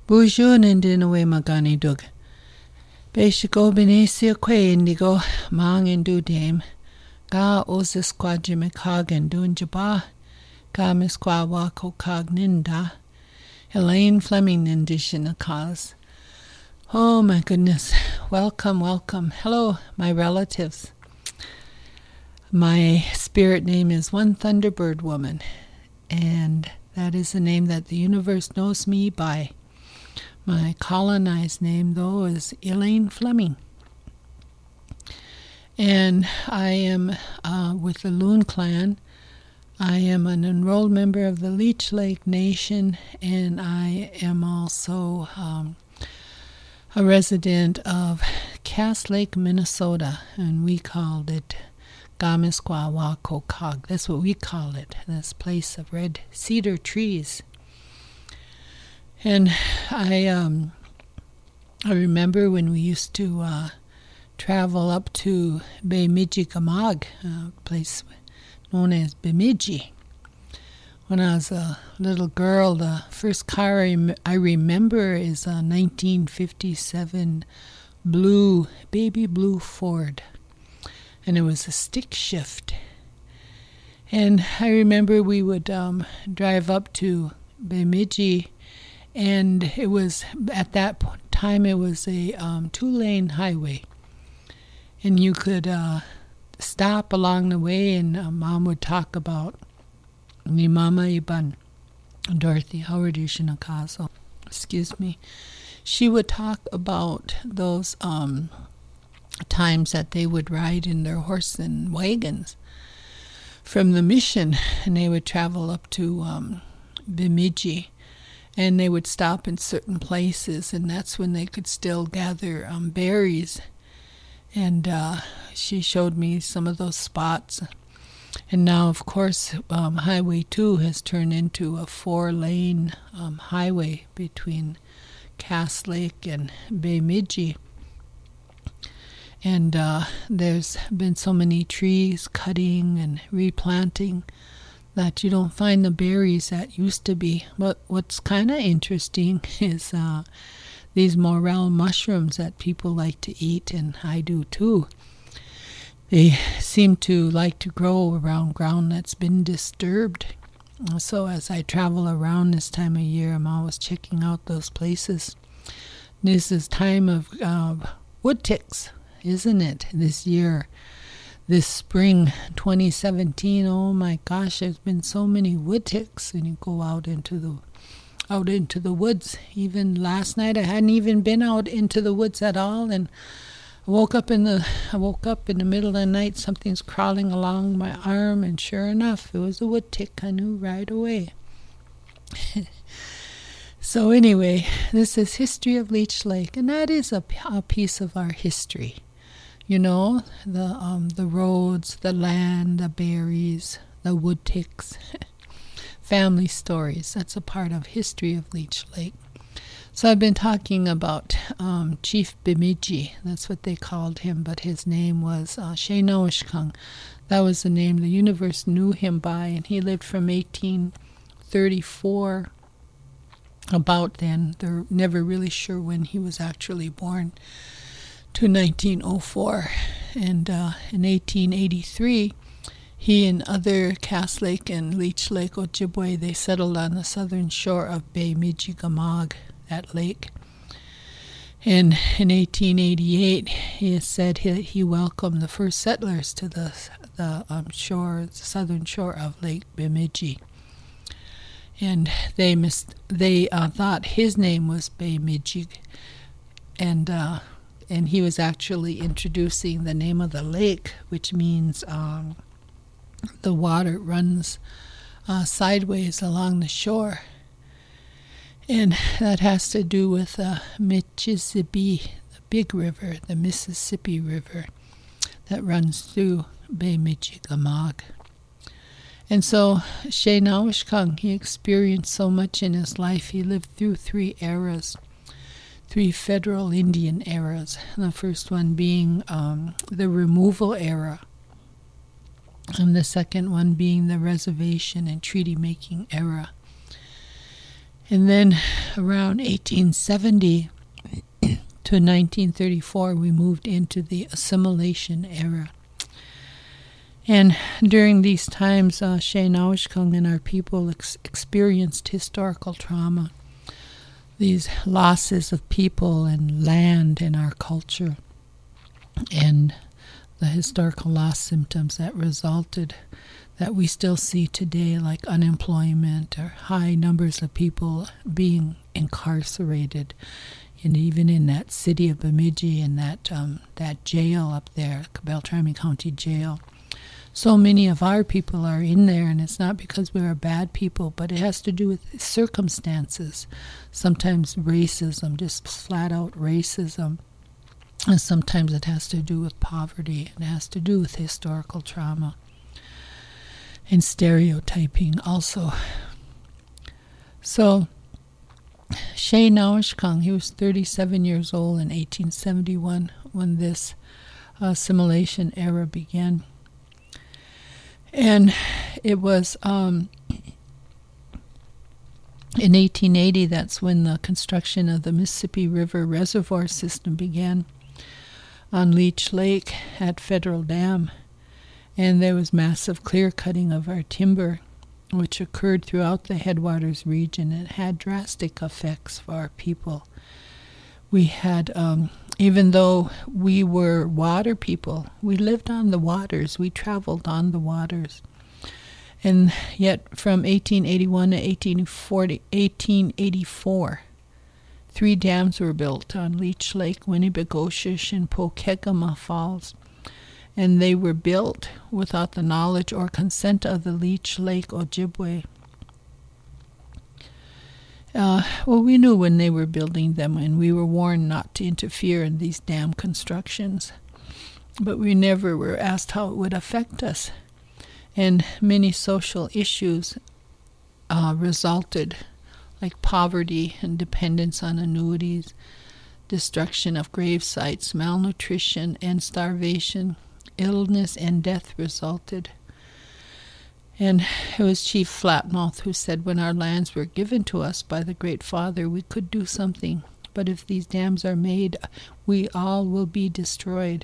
Bonjour Nindinawe Magani Dug. Beshiko Benesia Que Indigo, Mang and Do Dame. Ga Osis Quadjime Kagan Dun Jaba. Ga Misqua Wako Cog Ninda. Elaine Fleming Nindishina Cause. Oh my goodness. Welcome, welcome. Hello, my relatives. My spirit name is One Thunderbird Woman, and that is the name that the universe knows me by. My colonized name, though, is Elaine Fleming. And I am with the Loon Clan. I am an enrolled member of the Leech Lake Nation, and I am also a resident of Cass Lake, Minnesota, and we called it Gamisqua Wako Cog. That's what we call it, this place of red cedar trees. And I remember when we used to travel up to Bemidji-Gamag, a place known as Bemidji. When I was a little girl, the first car I remember is a 1957 baby blue Ford. And it was a stick shift. And I remember we would drive up to Bemidji, and it was, at that time, it was a 2-lane highway. And you could stop along the way, and Mom would talk about ni Mama Iban, Dorothy Howard Yushinakazo. Excuse me. She would talk about those times that they would ride in their horse and wagons from the mission, and they would travel up to Bemidji, and they would stop in certain places, and that's when they could still gather berries. And she showed me some of those spots. And now, of course, Highway 2 has turned into a 4-lane highway between Cass Lake and Bemidji. And there's been so many trees cutting and replanting that you don't find the berries that used to be. But what's kind of interesting is these morel mushrooms that people like to eat, and I do too. They seem to like to grow around ground that's been disturbed. So as I travel around this time of year, I'm always checking out those places. This is time of wood ticks, isn't it? This year, this spring, 2017. Oh my gosh, there's been so many wood ticks, and you go out into the woods. Even last night, I hadn't even been out into the woods at all, and I woke up in the middle of the night. Something's crawling along my arm, and sure enough, it was a wood tick. I knew right away. So anyway, this is History of Leech Lake, and that is a piece of our history. You know, the roads, the land, the berries, the wood ticks, family stories. That's a part of History of Leech Lake. So I've been talking about Chief Bemidji. That's what they called him, but his name was Sheinawishkang. That was the name the universe knew him by, and he lived from 1834, about then. They're never really sure when he was actually born, to 1904. And in 1883, he and other Cass Lake and Leech Lake Ojibwe, they settled on the southern shore of Bemidji-Gamag, that lake. And in 1888, he said he welcomed the first settlers to the southern shore of Lake Bemidji. And they thought his name was Bemidji, and he was actually introducing the name of the lake, which means the water runs sideways along the shore. And that has to do with Mississippi, the big river, the Mississippi River that runs through Bemidji-Gamag. And so Sheinawishkang, he experienced so much in his life. He lived through 3 eras, 3 federal Indian eras. And the first one being the removal era, and the second one being the reservation and treaty-making era. And then around 1870 to 1934, we moved into the assimilation era. And during these times, Shay-Nawashkang and our people experienced historical trauma, these losses of people and land and our culture, and the historical loss symptoms that resulted that we still see today, like unemployment or high numbers of people being incarcerated. And even in that city of Bemidji and that jail up there, Beltrami County Jail, so many of our people are in there, and it's not because we are bad people, but it has to do with circumstances. Sometimes racism, just flat out racism. And sometimes it has to do with poverty, and it has to do with historical trauma and stereotyping also. So Shay-Nawashkang, he was 37 years old in 1871 when this assimilation era began. And it was in 1880, that's when the construction of the Mississippi River Reservoir System began on Leech Lake at Federal Dam. And there was massive clear-cutting of our timber, which occurred throughout the Headwaters region. It had drastic effects for our people. We had, even though we were water people, we lived on the waters, we traveled on the waters. And yet from 1881 to 1884, 3 dams were built on Leech Lake, Winnibigoshish, and Pokegama Falls. And they were built without the knowledge or consent of the Leech Lake Ojibwe. Well, we knew when they were building them, and we were warned not to interfere in these dam constructions. But we never were asked how it would affect us. And many social issues resulted, like poverty and dependence on annuities, destruction of grave sites, malnutrition and starvation. Illness and death resulted. And it was Chief Flatmouth who said, when our lands were given to us by the Great Father, we could do something. But if these dams are made, we all will be destroyed.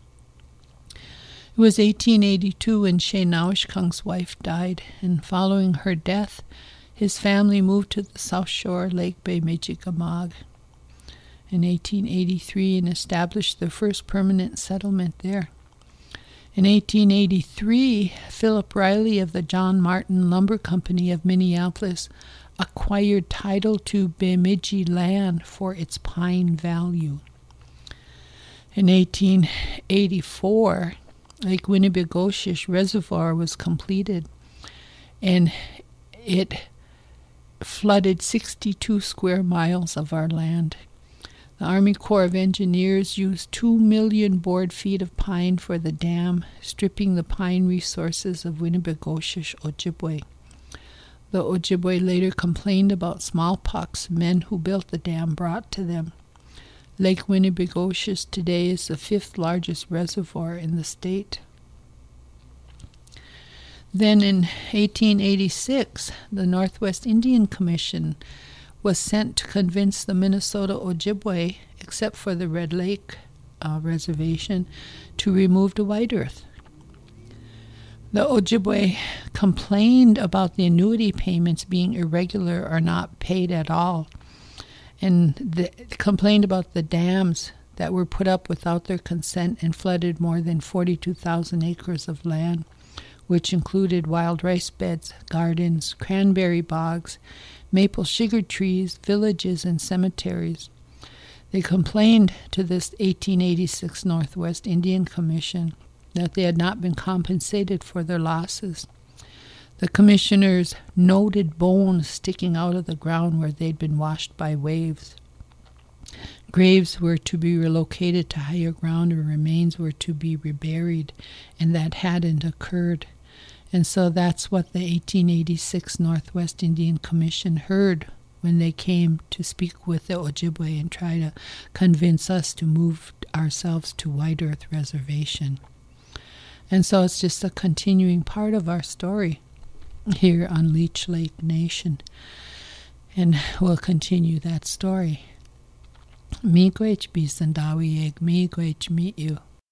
It was 1882 when Shay-Nawashkang's wife died, and following her death, his family moved to the South Shore, Lake Bemidji-Gamag in 1883 and established their first permanent settlement there. In 1883, Philip Riley of the John Martin Lumber Company of Minneapolis acquired title to Bemidji land for its pine value. In 1884, Lake Winnibigoshish Reservoir was completed, and it flooded 62 square miles of our land. The Army Corps of Engineers used 2 million board feet of pine for the dam, stripping the pine resources of Winnibigoshish Ojibwe. The Ojibwe later complained about smallpox men who built the dam brought to them. Lake Winnibigoshish today is the 5th largest reservoir in the state. Then in 1886, the Northwest Indian Commission was sent to convince the Minnesota Ojibwe, except for the Red Lake Reservation, to remove the white earth. The Ojibwe complained about the annuity payments being irregular or not paid at all, and complained about the dams that were put up without their consent and flooded more than 42,000 acres of land, which included wild rice beds, gardens, cranberry bogs, maple sugar trees, villages, and cemeteries. They complained to this 1886 Northwest Indian Commission that they had not been compensated for their losses. The commissioners noted bones sticking out of the ground where they'd been washed by waves. Graves were to be relocated to higher ground, or remains were to be reburied, and that hadn't occurred. And so that's what the 1886 Northwest Indian Commission heard when they came to speak with the Ojibwe and try to convince us to move ourselves to White Earth Reservation. And so it's just a continuing part of our story here on Leech Lake Nation. And we'll continue that story. Miigwech bisandawi eg miigwech meet you.